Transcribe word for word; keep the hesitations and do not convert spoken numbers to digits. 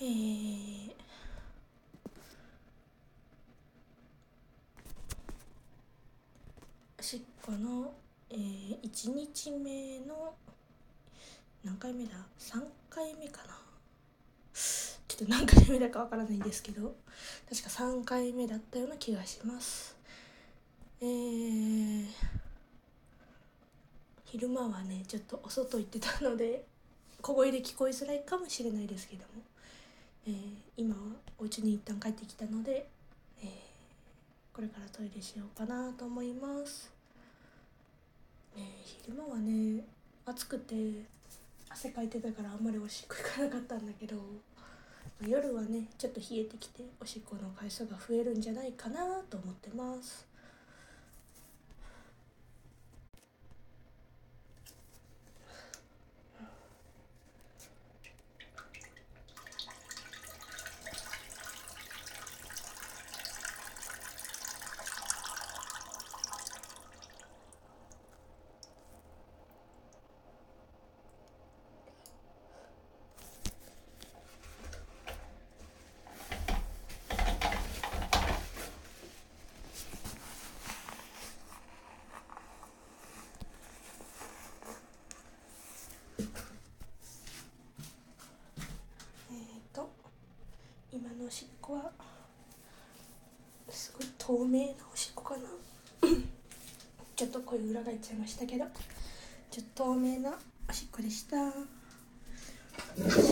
えー、おしっこの、えー、いちにちめの何回目ださんかいめかな、ちょっと何回目だかわからないんですけど、確かさんかいめだったような気がします。えー、昼間はねちょっとお外行ってたので小声で聞こえづらいかもしれないですけども、えー、今はお家に一旦帰ってきたので、えー、これからトイレしようかなと思います。えー、昼間はね暑くて汗かいてたからあんまりおしっこ行かなかったんだけど、夜はねちょっと冷えてきておしっこの回数が増えるんじゃないかなと思ってます。えーと今のおしっこはすごい透明なおしっこかなちょっと声裏返っちゃいましたけど、ちょっと透明なおしっこでした。